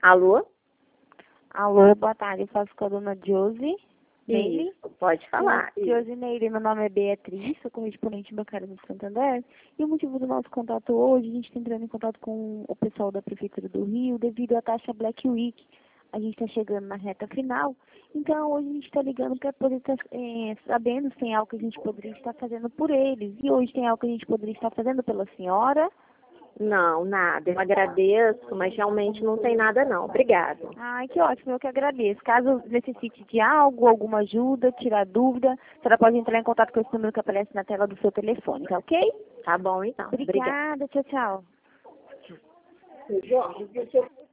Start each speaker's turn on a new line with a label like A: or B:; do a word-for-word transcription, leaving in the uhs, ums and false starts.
A: Alô?
B: Alô, boa tarde. Eu faço com a dona Josi Neile.
A: Isso, pode falar.
B: Josi Neile, meu nome é Beatriz, sou correspondente bancária do Santander. E o motivo do nosso contato hoje, a gente está entrando em contato com o pessoal da Prefeitura do Rio devido à taxa Black Week. A gente está chegando na reta final, então hoje a gente está ligando para poder estar é, sabendo se tem algo que a gente poderia estar fazendo por eles. E hoje tem algo que a gente poderia estar fazendo pela senhora.
A: Não, nada. Eu agradeço, mas realmente não tem nada não. Obrigada.
B: Ai, que ótimo, eu que agradeço. Caso necessite de algo, alguma ajuda, tirar dúvida, a senhora pode entrar em contato com esse número que aparece na tela do seu telefone, tá ok?
A: Tá bom, então. Obrigada.
B: Obrigada, tchau, tchau.
A: Jorge, deixa eu